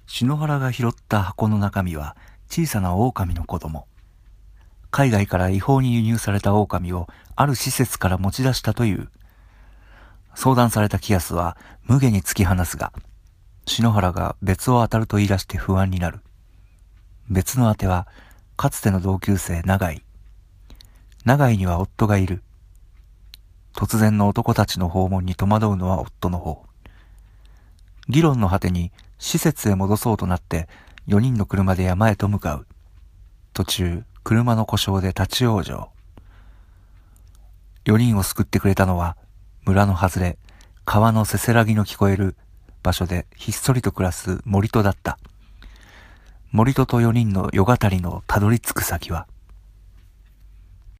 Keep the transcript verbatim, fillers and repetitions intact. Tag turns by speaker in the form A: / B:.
A: 篠原が拾った箱の中身は小さな狼の子供。海外から違法に輸入された狼をある施設から持ち出したという。相談されたキアスは無下に突き放すが、篠原が別を当たると言い出して不安になる。別の当てはかつての同級生永井。永井には夫がいる。突然の男たちの訪問に戸惑うのは夫の方。議論の果てに施設へ戻そうとなってよにんの車で山へと向かう。途中、車の故障で立ち往生。よにんを救ってくれたのは村の外れ、川のせせらぎの聞こえる場所でひっそりと暮らす森戸だった。森戸とよにんの夜語りのたどり着く先は、